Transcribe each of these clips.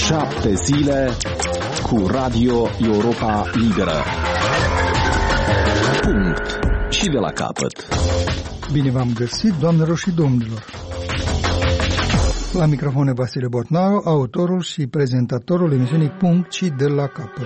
7 zile cu Radio Europa Liberă. Punct. Și de la capăt. Bine v-am găsit, doamnelor și domnilor. La microfon e Vasile Botnaru, autorul și prezentatorul emisiunii Punct și de la capăt.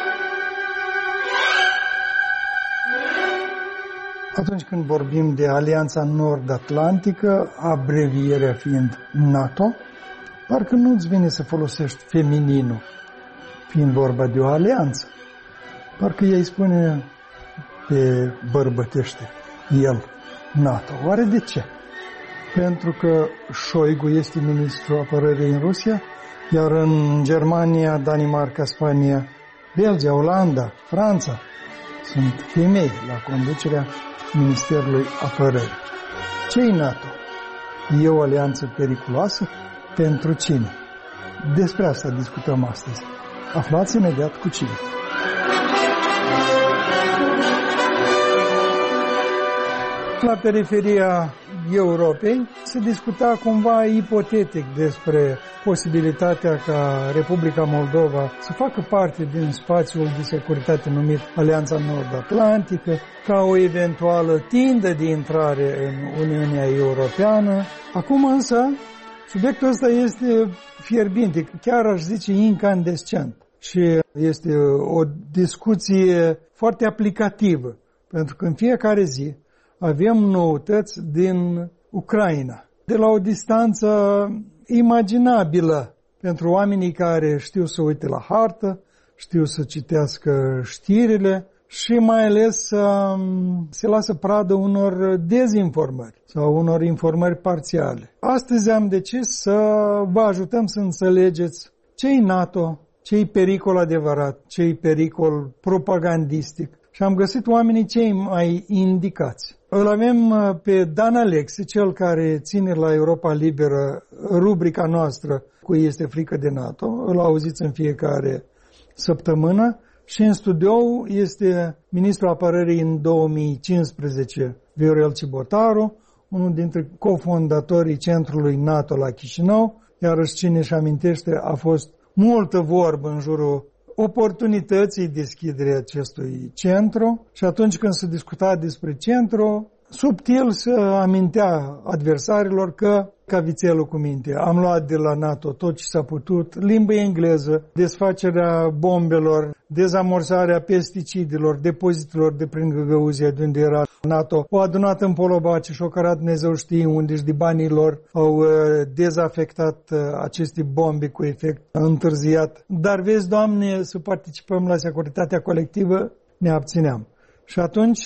Atunci când vorbim de Alianța Nord-Atlantică, abrevierea fiind NATO, parcă nu-ți vine să folosești femininul, fiind vorba de o alianță. Parcă ei spune pe bărbătește, el, NATO. Oare de ce? Pentru că Șoigu este ministrul apărării în Rusia, iar în Germania, Danemarca, Spania, Belgia, Olanda, Franța sunt femei la conducerea Ministerului Apărării. Ce-i NATO? E o alianță periculoasă? Pentru cine? Despre asta discutăm astăzi. Aflați imediat cu cine. La periferia Europei se discuta cumva ipotetic despre posibilitatea ca Republica Moldova să facă parte din spațiul de securitate numit Alianța Nord-Atlantică, ca o eventuală tindă de intrare în Uniunea Europeană. Acum însă, subiectul ăsta este fierbinte, chiar aș zice incandescent. Și este o discuție foarte aplicativă, pentru că în fiecare zi avem noutăți din Ucraina, de la o distanță imaginabilă pentru oamenii care știu să uite la hartă, știu să citească știrile și mai ales se lasă pradă unor dezinformări sau unor informări parțiale. Astăzi am decis să vă ajutăm să înțelegeți ce-i NATO, ce-i pericol adevărat, ce-i pericol propagandistic. Și am găsit oamenii cei mai indicați. Îl avem pe Dan Alexe, cel care ține la Europa Liberă rubrica noastră cu Este frică de NATO. Îl auziți în fiecare săptămână. Și în studio este ministrul apărării în 2015, Viorel Cibotaru, unul dintre cofondatorii centrului NATO la Chișinău. Iarăși cine își amintește, a fost multă vorbă în jurul oportunității deschiderii acestui centru și atunci când se discuta despre centru, subtil se amintea adversarilor că, ca vițelul cu minte, am luat de la NATO tot ce s-a putut, limbă engleză, desfacerea bombelor, dezamorsarea pesticidelor, depozitelor de prin Găgăuzia, de unde era NATO, o adunat în Polobaci și o cărat Dumnezeu știe unde și de banii lor au dezafectat aceste bombe cu efect întârziat. Dar vezi, Doamne, să participăm la securitatea colectivă, ne abțineam. Și atunci,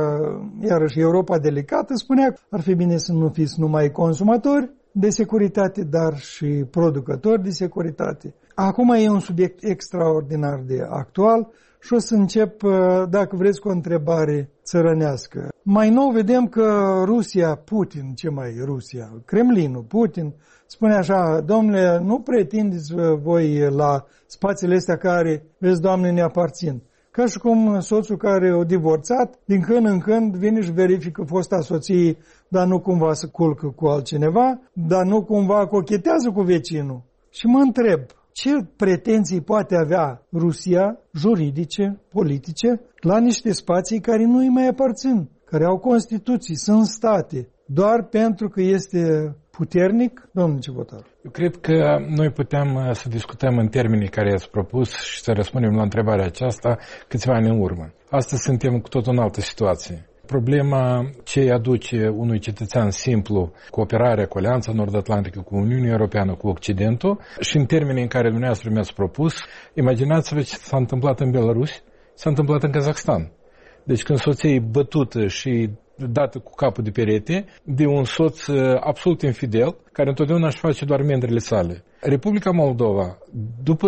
iarăși, Europa delicată spunea că ar fi bine să nu fiți numai consumatori de securitate, dar și producători de securitate. Acum e un subiect extraordinar de actual și o să încep, dacă vreți, cu o întrebare țărănească. Mai nou vedem că Rusia, Putin, ce mai e Rusia? Kremlinul, Putin, spune așa, domnule, nu pretindeți voi la spațiile astea care, vezi, Doamne, ne aparțin. Ca și cum soțul care o divorțat, din când în când vine și verifică fosta soție, dar nu cumva se culcă cu altcineva, dar nu cumva cochetează cu vecinul. Și mă întreb, ce pretenții poate avea Rusia, juridice, politice, la niște spații care nu îi mai aparțin, care au Constituții, sunt state, doar pentru că este puternic? Domnul Cibotaru. Eu cred că noi putem să discutăm în termenii care ați propus și să răspundem la întrebarea aceasta câțiva ani în urmă. Astăzi suntem cu tot în altă situație. Problema ce aduce unui cetățean simplu cooperarea cu Alianța Nord-Atlantică, cu Uniunea Europeană, cu Occidentul și în termenii în care dumneavoastră mi-ați propus, imaginați-vă ce s-a întâmplat în Belarus, s-a întâmplat în Kazakhstan. Deci când soția e bătută și dată cu capul de perete de un soț absolut infidel, care întotdeauna își face doar mendrele sale. Republica Moldova, după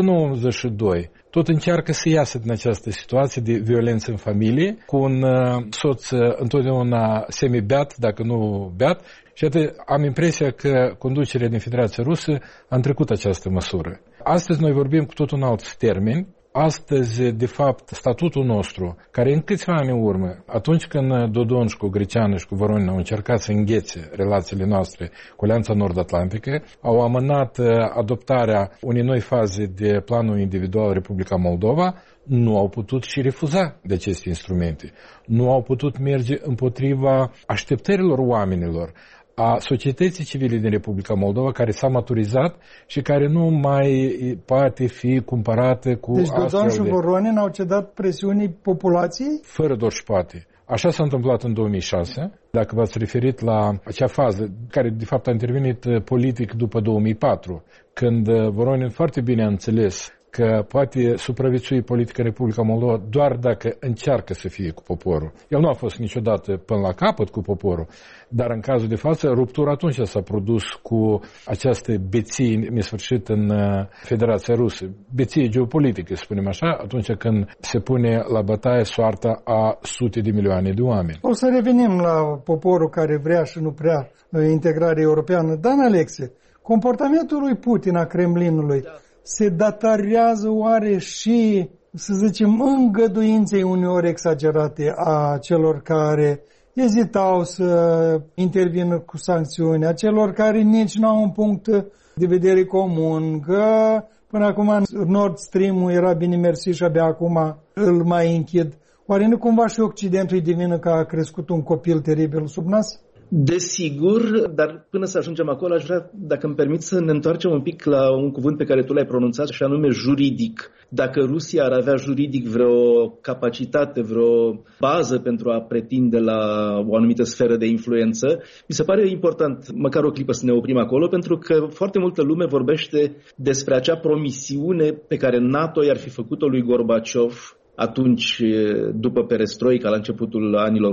92, tot încearcă să iasă din această situație de violență în familie, cu un soț întotdeauna semi-beat, dacă nu beat, și atât am impresia că conducerea din Federația Rusă a întrecut această măsură. Astăzi noi vorbim cu tot un alt termen, Astăzi, de fapt, statutul nostru, care în câțiva ani în urmă, atunci când Dodon și cu Greceanu și cu Voronin au încercat să înghețe relațiile noastre cu Alianța Nord-Atlantică, au amânat adoptarea unei noi faze de planul individual Republica Moldova, nu au putut și refuza de aceste instrumente. Nu au putut merge împotriva așteptărilor oamenilor, a societății civile din Republica Moldova, care s-a maturizat și care nu mai poate fi cumpărată cu astfel de... Deci Dodon și Voronin au cedat presiunii populației? Fără doar și poate. Așa s-a întâmplat în 2006, dacă v-ați referit la acea fază, care de fapt a intervenit politic după 2004, când Voronin foarte bine a înțeles că poate supraviețui politica Republica Moldova doar dacă încearcă să fie cu poporul. El nu a fost niciodată până la capăt cu poporul, dar în cazul de față, ruptura atunci s-a produs cu această beție nesfârșit în Federația Rusă. Beție geopolitică, să spunem așa, atunci când se pune la bătaie soarta a sute de milioane de oameni. O să revenim la poporul care vrea și nu prea integrare europeană. Dan Alexe, comportamentul lui Putin, a Kremlinului, se datorează oare și, să zicem, îngăduinței uneori exagerate a celor care ezitau să intervină cu sancțiuni, a celor care nici nu au un punct de vedere comun, că până acum Nord Stream-ul era bine mersi și abia acum îl mai închid. Oare nu cumva și Occidentul îi devină că a crescut un copil teribil sub nas? Desigur, dar până să ajungem acolo, aș vrea, dacă îmi permit, să ne întoarcem un pic la un cuvânt pe care tu l-ai pronunțat, și anume juridic. Dacă Rusia ar avea juridic vreo capacitate, vreo bază pentru a pretinde la o anumită sferă de influență, mi se pare important, măcar o clipă, să ne oprim acolo, pentru că foarte multă lume vorbește despre acea promisiune pe care NATO i-ar fi făcut-o lui Gorbaciov atunci, după perestroica, la începutul anilor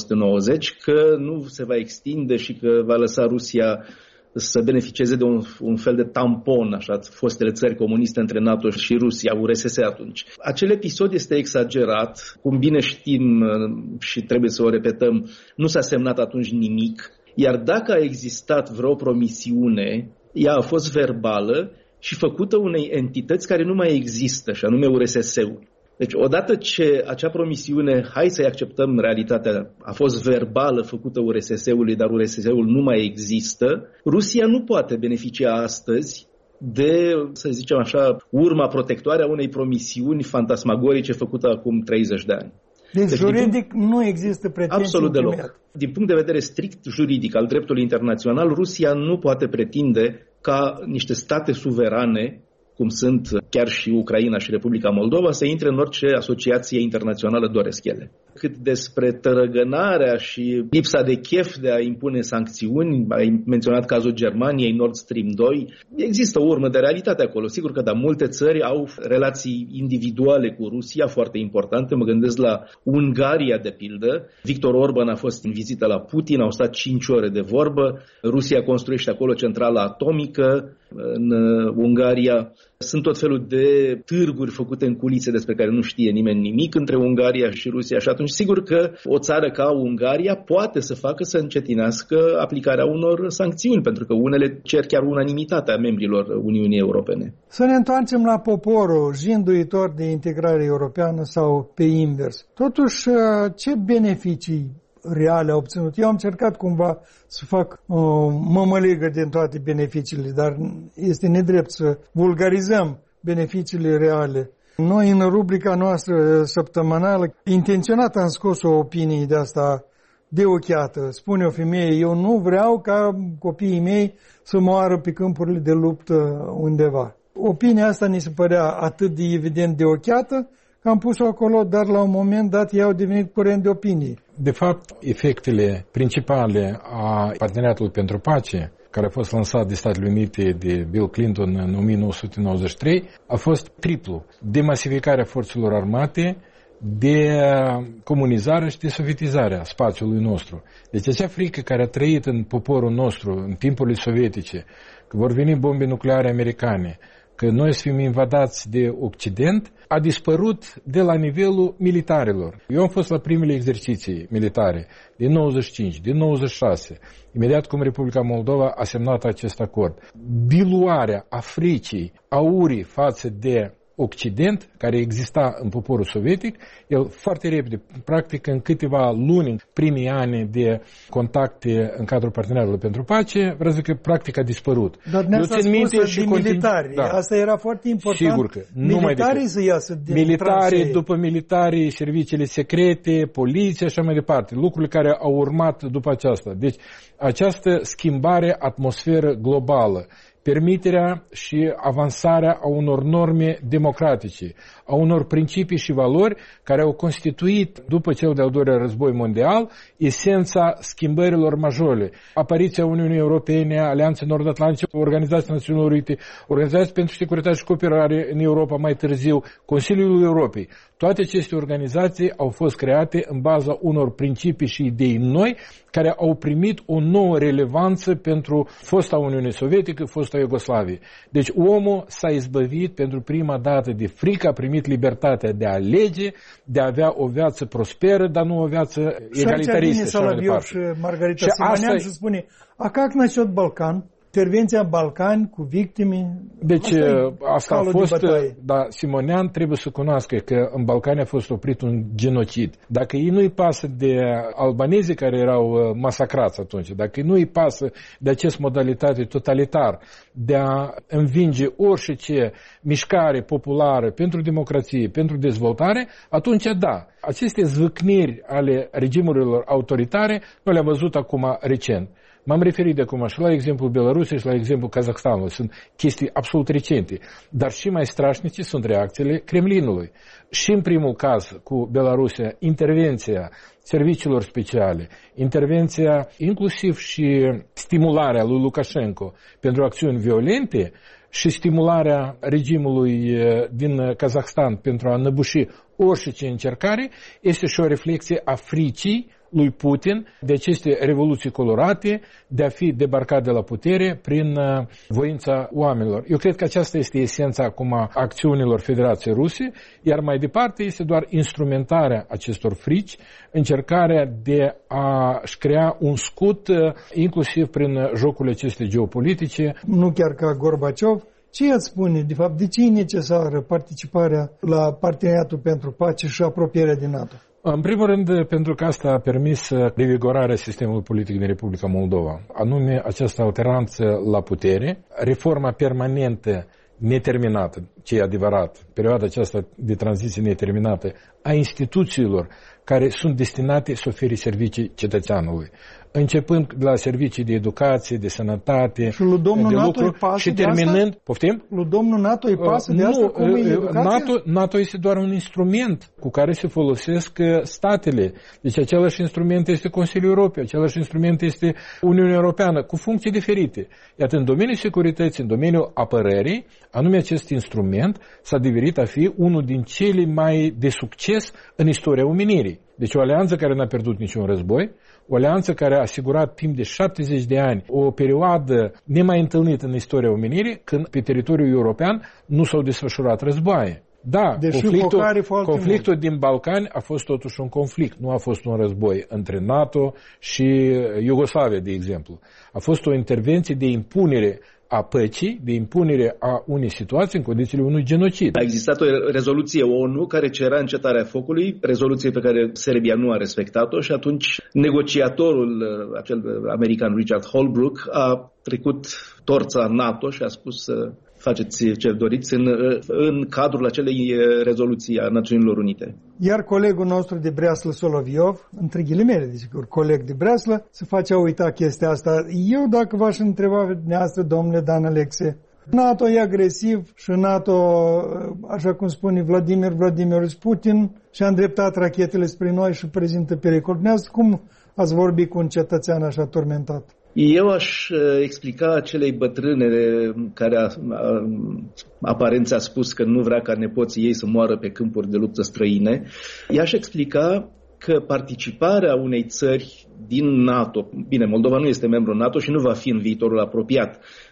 1990, că nu se va extinde și că va lăsa Rusia să beneficieze de un fel de tampon, așa, fostele țări comuniste între NATO și Rusia, URSS atunci. Acel episod este exagerat, cum bine știm și trebuie să o repetăm, nu s-a semnat atunci nimic, iar dacă a existat vreo promisiune, ea a fost verbală și făcută unei entități care nu mai există, și anume URSS-ul. Deci, odată ce acea promisiune, hai să-i acceptăm realitatea, a fost verbală făcută URSS-ului, dar URSS-ul nu mai există, Rusia nu poate beneficia astăzi de, să zicem așa, urma protectoare a unei promisiuni fantasmagorice făcută acum 30 de ani. Deci juridic nu există pretenții. Absolut deloc. Din punct de vedere strict juridic al dreptului internațional, Rusia nu poate pretinde ca niște state suverane, cum sunt chiar și Ucraina și Republica Moldova, să intre în orice asociație internațională doresc ele. Cât despre tărăgânarea și lipsa de chef de a impune sancțiuni, ai menționat cazul Germaniei, Nord Stream 2, există o urmă de realitate acolo. Sigur că, da, multe țări au relații individuale cu Rusia foarte importante. Mă gândesc la Ungaria, de pildă. Victor Orban a fost în vizită la Putin, au stat 5 ore de vorbă. Rusia construiește acolo centrală atomică în Ungaria. Sunt tot felul de târguri făcute în culițe despre care nu știe nimeni nimic între Ungaria și Rusia, și atunci sigur că o țară ca Ungaria poate să facă să încetinească aplicarea unor sancțiuni, pentru că unele cer chiar unanimitatea membrilor Uniunii Europene. Să ne întoarcem la poporul jânduitor de integrare europeană sau pe invers. Totuși, ce beneficii reale a obținut? Eu am încercat cumva să fac o mămăligă din toate beneficiile, dar este nedrept să vulgarizăm beneficiile reale. Noi, în rubrica noastră săptămânală, intenționat am scos o opinie de asta de ochiată. Spune o femeie, eu nu vreau ca copiii mei să moară pe câmpurile de luptă undeva. Opinia asta ni se părea atât de evident de ochiată, că am pus-o acolo, dar la un moment dat ei au devenit curent de opinie. De fapt, efectele principale a Parteneriatului pentru Pace, care a fost lansat de Statele Unite de Bill Clinton în 1993, a fost triplu. Demasificarea forțelor armate, de comunizare și de sovietizare a spațiului nostru. Deci acea frică care a trăit în poporul nostru în timpurile sovietice, că vor veni bombe nucleare americane, că noi să fim invadați de Occident, a dispărut de la nivelul militarilor. Eu am fost la primele exerciții militare din 95, din 96, imediat cum Republica Moldova a semnat acest acord. Diluarea africii, a urii față de Occident, care exista în poporul sovietic, el foarte repede, practic în câteva luni, în primii ani de contacte în cadrul Parteneriatului pentru Pace, vreau să zic că practic a dispărut. Dar ne-ați spus de militari. Da. Asta era foarte important. Sigur că. Militarii să iasă din militarii, după militarii, serviciile secrete, poliția și așa mai departe. Lucrurile care au urmat după aceasta. Deci, această schimbare atmosferă globală, permiterea și avansarea a unor norme democratice, a unor principii și valori care au constituit, după cel de-al doilea război mondial, esența schimbărilor majore. Apariția Uniunii Europene, Alianței Nord-Atlantice, Organizația Națiunilor Unite, Organizația pentru Securitate și Cooperare în Europa mai târziu, Consiliul Europei. Toate aceste organizații au fost create în baza unor principii și idei noi care au primit o nouă relevanță pentru fosta Uniune Sovietică, fosta Iugoslavie. Deci omul s-a izbăvit pentru prima dată de frică, a primit libertatea de a alege, de a avea o viață prosperă, dar nu o viață egalitaristă. Și aici vine Margarita Simonyan și spune, a как насчет Balcan? Intervenția în Balcani cu victime. Deci asta a fost, dar Simonyan trebuie să cunoască că în Balcani a fost oprit un genocid. Dacă ei nu-i pasă de albanezii care erau masacrați atunci, dacă nu-i pasă de acest modalitate totalitar de a învinge orice mișcare populară pentru democrație, pentru dezvoltare, atunci da, aceste zvâcniri ale regimurilor autoritare noi le-am văzut acum recent. M-am referit de acum și la exemplul Belarusiei și la exemplul Kazahstanului. Sunt chestii absolut recente. Dar și mai strașnice sunt reacțiile Kremlinului. Și în primul caz cu Belarusia, intervenția serviciilor speciale, intervenția inclusiv și stimularea lui Lukashenko pentru acțiuni violente și stimularea regimului din Kazahstan pentru a înăbuși orice încercare, este și o reflexie a fricii lui Putin de aceste revoluții colorate, de a fi debarcat de la putere prin voința oamenilor. Eu cred că aceasta este esența acum a acțiunilor Federației Ruse, iar mai departe este doar instrumentarea acestor frici, încercarea de a-și crea un scut, inclusiv prin jocurile acestea geopolitice. Nu chiar ca Gorbaciov. Ce ați spune, de fapt, de ce e necesară participarea la Parteneriatul pentru Pace și apropierea din NATO? În primul rând, pentru că asta a permis revigorarea sistemului politic din Republica Moldova, anume această alternanță la putere, reforma permanentă neterminată, ce e adevărat, perioada aceasta de tranziție neterminată a instituțiilor care sunt destinate să ofere servicii cetățeanului, începând de la servicii de educație, de sănătate, și lui domnul de NATO lucru și terminând, poftim? Lui domnul NATO îi pasă de asta cum e educația? NATO este doar un instrument cu care se folosesc statele. Deci același instrument este Consiliul Europei, același instrument este Uniunea Europeană, cu funcții diferite. Iată, în domeniul securității, în domeniul apărării, anume acest instrument s-a devenit a fi unul din cele mai de succes în istoria omenirii. Deci o alianță care n-a pierdut niciun război, o alianță care a asigurat timp de 70 de ani o perioadă nemai întâlnită în istoria omenirii, când pe teritoriul european nu s-au desfășurat războaie. Da, conflictul din Balcani a fost totuși un conflict, nu a fost un război între NATO și Iugoslavia, de exemplu. A fost o intervenție de impunere a păcii, de impunere a unei situații în condițiile unui genocid. A existat o rezoluție ONU care cerea încetarea focului, rezoluție pe care Serbia nu a respectat-o și atunci negociatorul, acel american Richard Holbrooke, a trecut torța NATO și a spus faceți ce doriți în cadrul acelei rezoluții a Națiunilor Unite. Iar colegul nostru de Breaslă, Soloviov, între ghilimele, desigur, coleg de Breaslă, se face a uita chestia asta. Eu, dacă v-aș întreba dumneavoastră, domnule Dan Alexe, NATO e agresiv și NATO, așa cum spune Vladimir Putin, și-a îndreptat rachetele spre noi și prezintă pericol. Dumneavoastră, cum ați vorbit cu un cetățean așa turmentat? Eu aș explica acelei bătrâne care aparent a spus că nu vrea ca nepoții ei să moară pe câmpuri de luptă străine. I-aș explica că participarea unei țări din NATO, bine, Moldova nu este membru NATO și nu va fi în viitorul apropiat,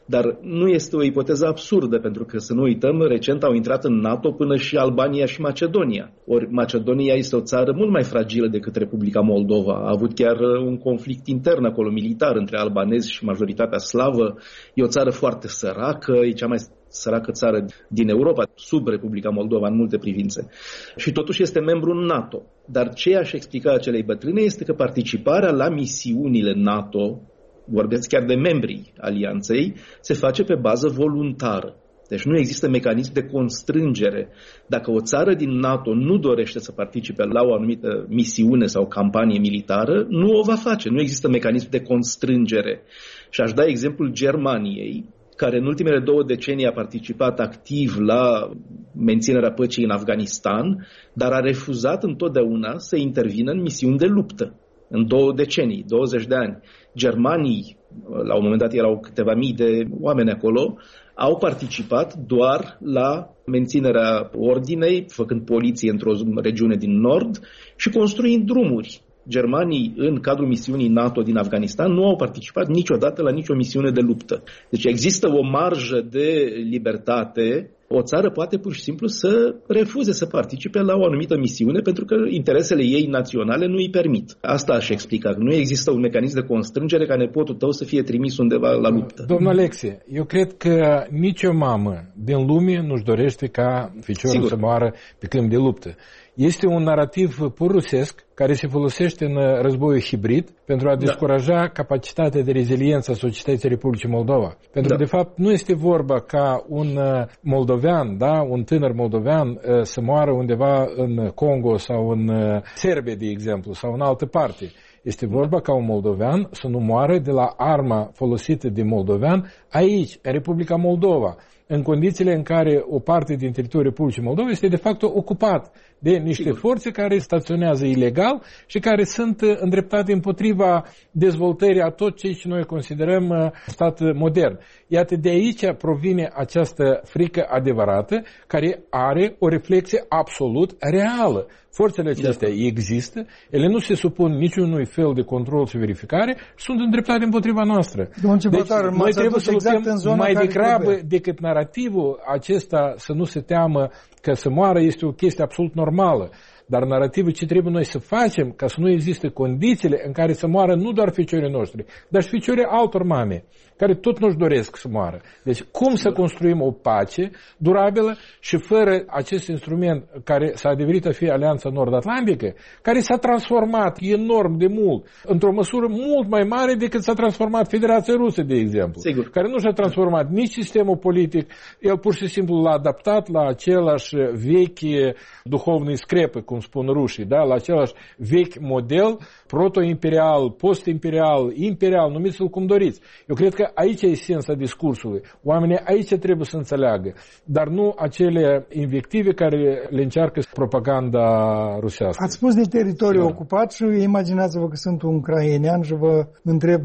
Dar nu este o ipoteză absurdă, pentru că, să nu uităm, recent au intrat în NATO până și Albania și Macedonia. Ori Macedonia este o țară mult mai fragilă decât Republica Moldova. A avut chiar un conflict intern acolo, militar, între albanezi și majoritatea slavă. E o țară foarte săracă, e cea mai săracă țară din Europa, sub Republica Moldova în multe privințe. Și totuși este membru în NATO. Dar ce aș explica acelei bătrâne este că participarea la misiunile NATO, vorbesc chiar de membrii alianței, se face pe bază voluntară. Deci nu există mecanism de constrângere. Dacă o țară din NATO nu dorește să participe la o anumită misiune sau campanie militară, nu o va face. Nu există mecanism de constrângere. Și aș da exemplul Germaniei, care în ultimele 2 decenii a participat activ la menținerea păcii în Afganistan, dar a refuzat întotdeauna să intervină în misiuni de luptă. În 2 decenii, 20 de ani. Germanii, la un moment dat erau câteva mii de oameni acolo, au participat doar la menținerea ordinei, făcând poliție într-o regiune din nord și construind drumuri. Germanii, în cadrul misiunii NATO din Afganistan, nu au participat niciodată la nicio misiune de luptă. Deci există o marjă de libertate. O țară poate pur și simplu să refuze să participe la o anumită misiune pentru că interesele ei naționale nu îi permit. Asta aș explica. Nu există un mecanism de constrângere ca nepotul tău să fie trimis undeva la luptă. Domnul Alexe, eu cred că nicio mamă din lume nu-și dorește ca ficiorul să moară pe câmp de luptă. Este un narativ pur rusesc care se folosește în războiul hibrid pentru a descuraja capacitatea de reziliență a societății Republicii Moldova. Pentru că, de fapt, nu este vorba ca un moldovean, un tânăr moldovean să moară undeva în Congo sau în Serbia, de exemplu, sau în altă parte. Este vorba ca un moldovean să nu moară de la arma folosită de moldovean aici, în Republica Moldova, în condițiile în care o parte din teritoriul Republicii Moldova este de fapt ocupat de niște forțe care staționează ilegal și care sunt îndreptate împotriva dezvoltării a tot ce noi considerăm stat modern. Iată, de aici provine această frică adevărată care are o reflexie absolut reală. Forțele acestea există, ele nu se supun niciunui fel de control și verificare și sunt îndreptate împotriva noastră. Deci noi trebuie să luptăm mai degrabă decât narativul acesta să nu se teamă că să moară este o chestie absolut normală. Dar narativul ce trebuie noi să facem ca să nu existe condițiile în care să moară nu doar ficiorii noștri, dar și ficiorii altor mame, care tot nu-și doresc să moară. Deci cum să construim o pace durabilă și fără acest instrument care s-a adeverit a fi Alianța Nord-Atlantică, care s-a transformat enorm de mult, într-o măsură mult mai mare decât s-a transformat Federația Rusă, de exemplu, care nu și-a transformat nici sistemul politic, el pur și simplu l-a adaptat la același vechi duhovni screpă, cum spun rușii, la același vechi model, proto-imperial, post-imperial, imperial, numiți-l cum doriți. Eu cred că aici e esența discursului. Oamenii aici trebuie să înțeleagă, dar nu acele invective care le încearcă propaganda rusească. Ați spus de teritoriu ocupat și imaginați-vă că sunt un ucrainean și vă întreb,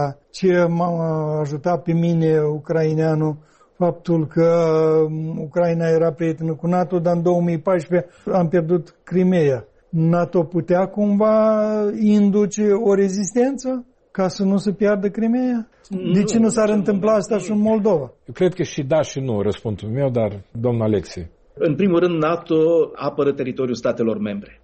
ce m-a ajutat pe mine ucraineanul faptul că Ucraina era prietenă cu NATO, dar în 2014 am pierdut Crimea. NATO putea cumva induce o rezistență ca să nu se piardă Crimea? De ce nu s-ar întâmpla asta și în Moldova? Eu cred că și da și nu, răspunsul meu, dar domnul Alexei. În primul rând, NATO apără teritoriul statelor membre.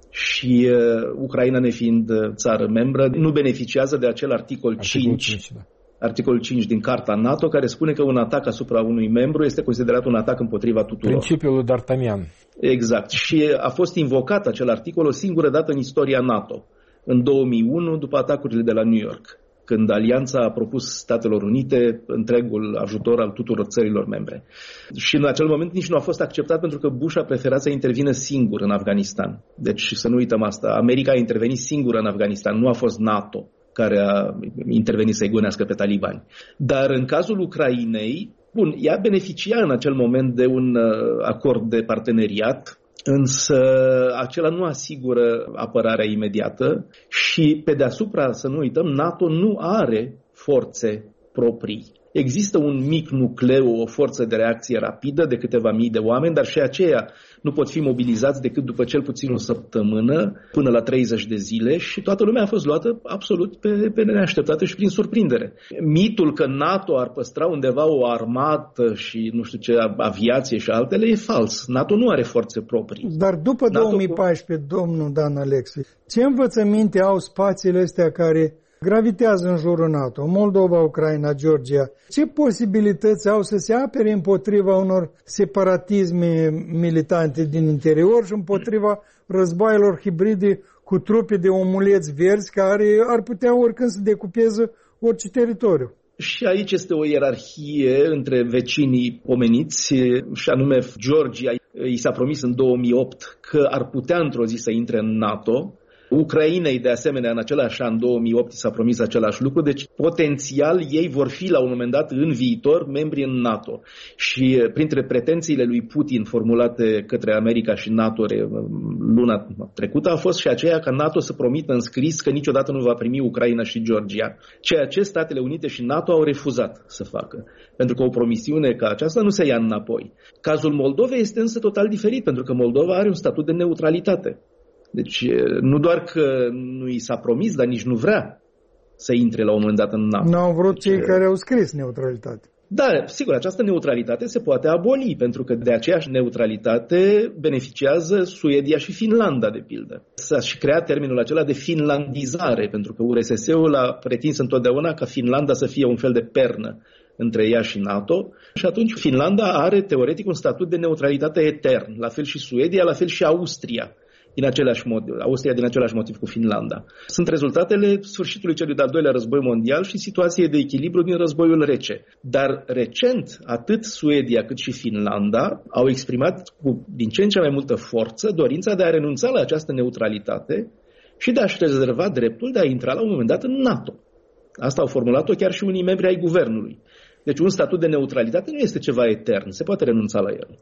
Și Ucraina, nefiind țară membră, nu beneficiază de acel articol 5. Articolul 5 din Carta NATO, care spune că un atac asupra unui membru este considerat un atac împotriva tuturor. Principiul lui D'Artagnan. Exact. Și a fost invocat acel articol o singură dată în istoria NATO, în 2001, după atacurile de la New York, când Alianța a propus Statelor Unite întregul ajutor al tuturor țărilor membre. Și în acel moment nici nu a fost acceptat pentru că Bush a preferat să intervină singur în Afganistan. Deci să nu uităm asta. America a intervenit singură în Afganistan, nu a fost NATO care a intervenit să-i gonească pe talibani. Dar în cazul Ucrainei, ea beneficia în acel moment de un acord de parteneriat, însă acela nu asigură apărarea imediată și pe deasupra, să nu uităm, NATO nu are forțe proprii. Există un mic nucleu, o forță de reacție rapidă de câteva mii de oameni, dar și aceia nu pot fi mobilizați decât după cel puțin o săptămână, până la 30 de zile, și toată lumea a fost luată absolut pe neașteptate și prin surprindere. Mitul că NATO ar păstra undeva o armată și nu știu ce, aviație și altele, e fals. NATO nu are forțe proprii. Dar după 2014, domnul Dan Alexei, ce învățăminte au spațiile astea care gravitează în jurul NATO, Moldova, Ucraina, Georgia? Ce posibilități au să se apere împotriva unor separatisme militante din interior și împotriva războaielor hibride cu trupe de omuleți verzi care ar putea oricând să decupeze orice teritoriu? Și aici este o ierarhie între vecinii pomeniți, și anume Georgia i s-a promis în 2008 că ar putea într-o zi să intre în NATO. Ucrainei, de asemenea, în același an, 2008, s-a promis același lucru, deci potențial ei vor fi la un moment dat în viitor membri în NATO. Și printre pretențiile lui Putin formulate către America și NATO luna trecută a fost și aceea ca NATO să promită în scris că niciodată nu va primi Ucraina și Georgia, ceea ce Statele Unite și NATO au refuzat să facă, pentru că o promisiune ca aceasta nu se ia înapoi. Cazul Moldovei este însă total diferit, pentru că Moldova are un statut de neutralitate. Deci nu doar că nu i s-a promis, dar nici nu vrea să intre la un moment dat în NATO. N-au vrut cei care au scris neutralitate. Da, sigur, această neutralitate se poate aboli, pentru că de aceeași neutralitate beneficiază Suedia și Finlanda, de pildă. S-a și creat termenul acela de finlandizare, pentru că URSS-ul a pretins întotdeauna ca Finlanda să fie un fel de pernă între ea și NATO, și atunci Finlanda are teoretic un statut de neutralitate etern, la fel și Suedia, la fel și Austria. Austria din același motiv cu Finlanda. Sunt rezultatele sfârșitului celui de-al doilea război mondial și situației de echilibru din războiul rece. Dar recent, atât Suedia cât și Finlanda au exprimat din ce în ce mai multă forță dorința de a renunța la această neutralitate și de a-și rezerva dreptul de a intra la un moment dat în NATO. Asta au formulat-o chiar și unii membri ai guvernului. Deci un statut de neutralitate nu este ceva etern, se poate renunța la el.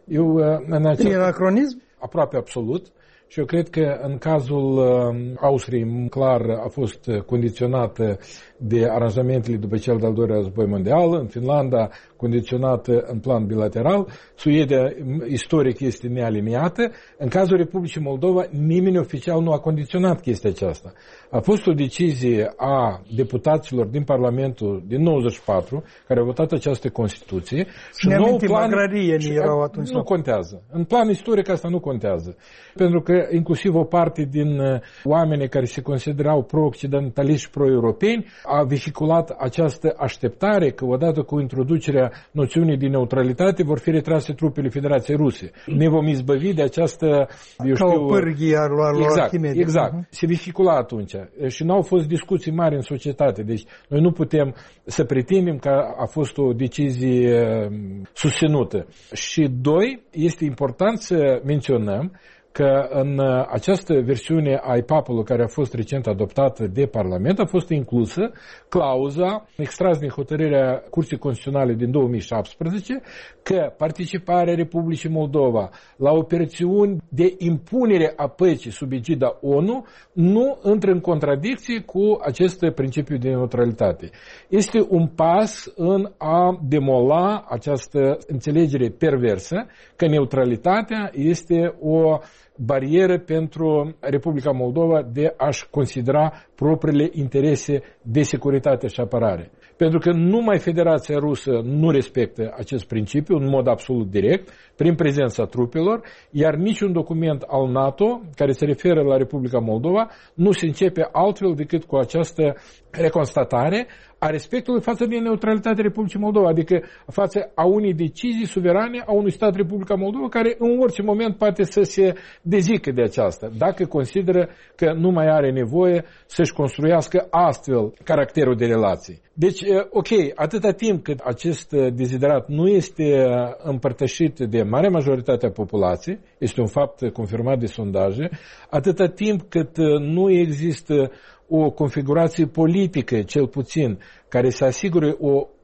E anacronism? Aproape absolut. Și eu cred că în cazul Austriei, clar, a fost condiționată de aranjamentele după cel de-al doilea război mondial, în Finlanda condiționată în plan bilateral, Suedia istoric este nealiniată. În cazul Republicii Moldova, nimeni oficial nu a condiționat chestia aceasta. A fost o decizie a deputaților din Parlamentul din 94, care au votat această Constituție. Și nou plan erau atunci. Nu contează. În plan istoric asta nu contează. Pentru că inclusiv o parte din oamenii care se considerau pro-occidentaliști și pro-europeni a vehiculat această așteptare că odată cu introducerea noțiunii de neutralitate vor fi retrase trupele Federației Ruse. Ne vom izbăvi de această, o pârghie a lui Arhimede. Exact. Se vehicula atunci. Și n-au fost discuții mari în societate. Deci noi nu putem să pretindem că a fost o decizie susținută. Și doi, este important să menționăm că în această versiune a IPAP-ului care a fost recent adoptată de Parlament a fost inclusă clauza extras din hotărârea Curții Constituționale din 2017 că participarea Republicii Moldova la operațiuni de impunere a păcii sub egida ONU nu intră în contradicție cu acest principiu de neutralitate. Este un pas în a demola această înțelegere perversă că neutralitatea este o barieră pentru Republica Moldova de a-și considera propriile interese de securitate și apărare. Pentru că numai Federația Rusă nu respectă acest principiu în mod absolut direct, prin prezența trupelor, iar niciun document al NATO care se referă la Republica Moldova nu se începe altfel decât cu această reconstatare a respectului față de neutralitatea Republicii Moldova, adică față a unei decizii suverane a unui stat Republica Moldova care în orice moment poate să se dezică de aceasta, dacă consideră că nu mai are nevoie să-și construiască astfel caracterul de relații. Deci, ok, atâta timp cât acest deziderat nu este împărtășit de marea majoritate a populației, este un fapt confirmat de sondaje, atâta timp cât nu există o configurație politică, cel puțin, care să asigure o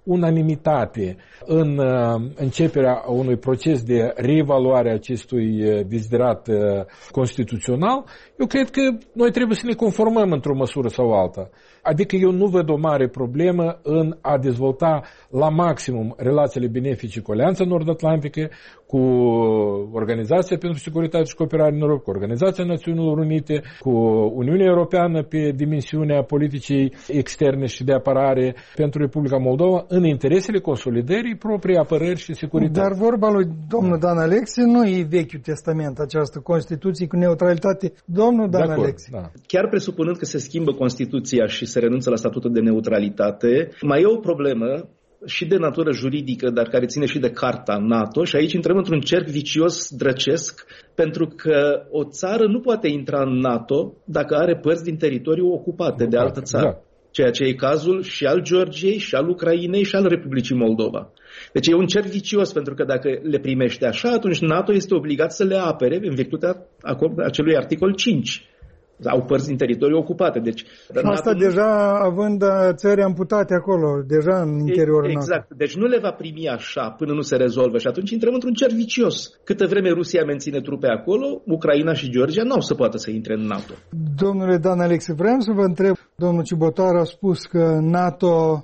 unanimitate în începerea unui proces de reevaluare a acestui deziderat constituțional, eu cred că noi trebuie să ne conformăm într-o măsură sau alta. Adică eu nu văd o mare problemă în a dezvolta la maximum relațiile benefice cu Alianța Nord-Atlantică, cu Organizația pentru Securitate și Cooperare în Europa, cu Organizația Națiunilor Unite, cu Uniunea Europeană pe dimensiunea politicii externe și de apărare pentru Republica Moldova în interesele consolidării proprii apărări și securitate. Dar vorba lui domnul Dan Alexe nu e Vechiul Testament, această Constituție cu neutralitate. Domnul Dan Alexe. Da. Chiar presupunând că se schimbă Constituția și se renunță la statutul de neutralitate, mai e o problemă și de natură juridică, dar care ține și de Carta NATO, și aici intrăm într-un cerc vicios drăcesc, pentru că o țară nu poate intra în NATO dacă are părți din teritoriu ocupate de altă țară. Da. Ceea ce e cazul și al Georgiei, și al Ucrainei, și al Republicii Moldova. Deci e un cerc vicios, pentru că dacă le primește așa, atunci NATO este obligat să le apere în virtutea acelui articol 5. Au părți din teritoriu ocupate. Deci, asta NATO deja având țări amputate acolo, deja în interiorul exact. NATO. Deci nu le va primi așa până nu se rezolvă și atunci intrăm într-un cerc vicios. Câtă vreme Rusia menține trupe acolo, Ucraina și Georgia nu au să poată să intre în NATO. Domnule Dan Alexe, vreau să vă întreb, domnul Cibotar a spus că NATO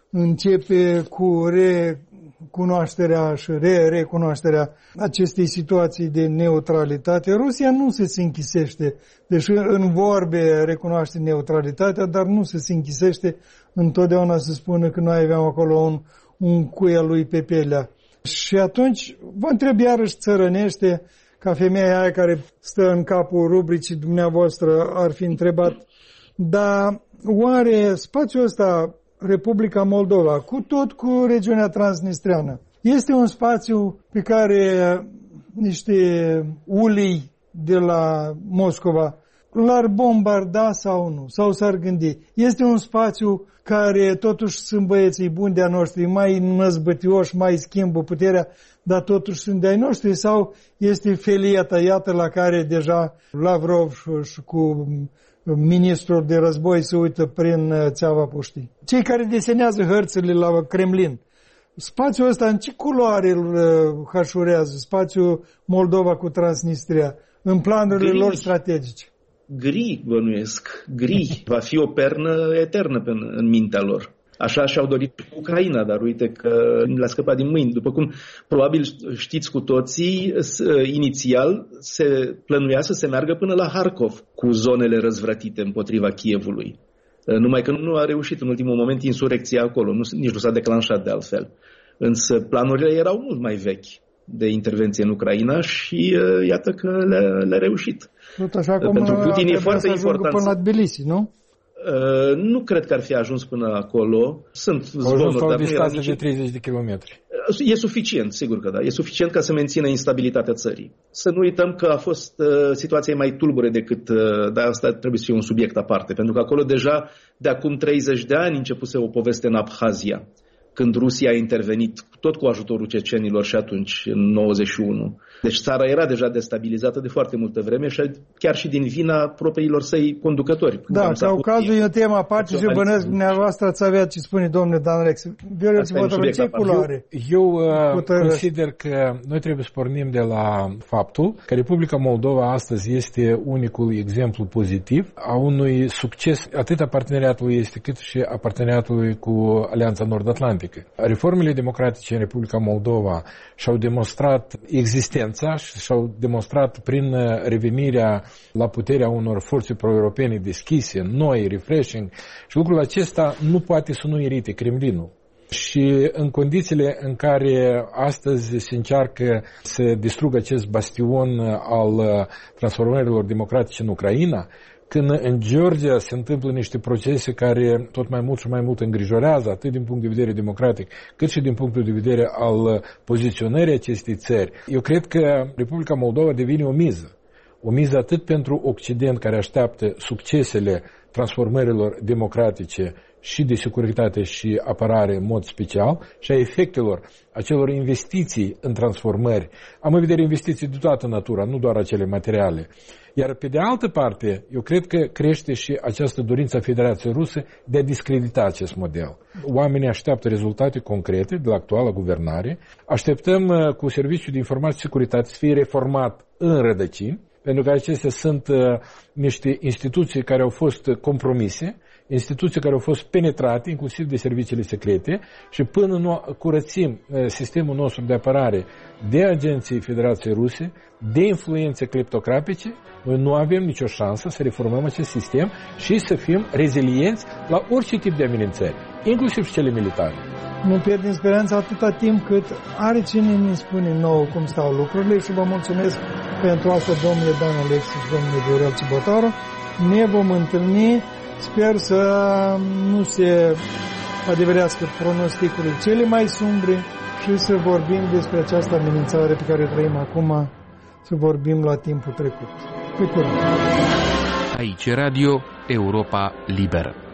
începe cu cunoașterea și recunoașterea acestei situații de neutralitate. Rusia nu se închisește, deși în vorbe recunoaște neutralitatea, dar nu se închisește, întotdeauna se spune că noi aveam acolo un cui al lui pe pielea. Și atunci vă întreb iarăși țărănește, ca femeia aia care stă în capul rubricii dumneavoastră ar fi întrebat, dar oare spațiul ăsta, Republica Moldova, cu regiunea transnistreană, este un spațiu pe care niște ulii de la Moscova l-ar bombarda sau nu? Sau s-ar gândi? Este un spațiu care totuși sunt băieții buni de-a noștri, mai năzbătioși, mai schimbă puterea, dar totuși sunt de-ai noștri? Sau este felia tăiată la care deja Lavrov și cu ministrul de război se uită prin țeava puștii? Cei care desenează hărțile la Kremlin, spațiul ăsta în ce culoare îl hășurează? Spațiul Moldova cu Transnistria în planurile lor strategice? Gri, bănuiesc. Gri. Va fi o pernă eternă în mintea lor. Așa și-au dorit Ucraina, dar uite că le-a scăpat din mâini. După cum probabil știți cu toții, inițial se plănuia să se meargă până la Harkov cu zonele răzvrătite împotriva Kievului. Numai că nu a reușit în ultimul moment insurecția acolo, nici nu s-a declanșat de altfel. Însă planurile erau mult mai vechi de intervenție în Ucraina și iată că le-a reușit. Tot așa cum pentru Putin e foarte important până la Tbilisi, nu? Nu cred că ar fi ajuns până acolo. Sunt zvonuri, dar nu era de 30 de kilometri. E suficient, sigur că da. E suficient ca să mențină instabilitatea țării. Să nu uităm că a fost situația mai tulbure decât, dar asta trebuie să fie un subiect aparte, pentru că acolo deja de acum 30 de ani începuse o poveste în Abhazia, când Rusia a intervenit tot cu ajutorul cecenilor și atunci, în 91. Deci țara era deja destabilizată de foarte multă vreme și chiar și din vina propriilor săi conducători. Da, Caucazul e o temă aparte și bănesc dumneavoastră ați avea ce spune domnule Dan Alexe. Ce culoare? Eu consider că noi trebuie să pornim de la faptul că Republica Moldova astăzi este unicul exemplu pozitiv a unui succes atât a parteneriatului este cât și a parteneriatului cu Alianța Nord-Atlantică. Reformele democratice în Republica Moldova și-au demonstrat existența și-au demonstrat prin revenirea la puterea unor forțe pro-europene deschise, noi, refreshing, și lucrul acesta nu poate să nu irite Kremlinul. Și în condițiile în care astăzi se încearcă să distrugă acest bastion al transformărilor democratice în Ucraina, când în Georgia se întâmplă niște procese care tot mai mult și mai mult îngrijorează, atât din punct de vedere democratic, cât și din punctul de vedere al poziționării acestei țări, eu cred că Republica Moldova devine o miză. O miză atât pentru Occident, care așteaptă succesele transformărilor democratice și de securitate și apărare în mod special și a efectelor acelor investiții în transformări. Am în vedere investiții de toată natura, nu doar acele materiale. Iar pe de altă parte, eu cred că crește și această dorință a Federației Ruse de a discredita acest model. Oamenii așteaptă rezultate concrete de la actuala guvernare. Așteptăm cu Serviciul de Informație și Securitate să fie reformat în rădăcini, pentru că acestea sunt niște instituții care au fost compromise, instituții care au fost penetrate, inclusiv de serviciile secrete, și până nu curățim sistemul nostru de apărare de agenții Federației Ruse, de influențe cleptocratice, noi nu avem nicio șansă să reformăm acest sistem și să fim rezilienți la orice tip de amenințări, inclusiv și cele militare. Nu pierdem speranța atâta timp cât are cine ne spune nouă cum stau lucrurile și vă mulțumesc pentru asta, domnule Dan Alexis, domnule Viorel Cibotaru. Ne vom întâlni, sper să nu se adeverească pronosticurile cele mai sumbre și să vorbim despre această amenințare pe care o trăim acum, să vorbim la timpul trecut. Pe curând! Aici Radio Europa Liberă.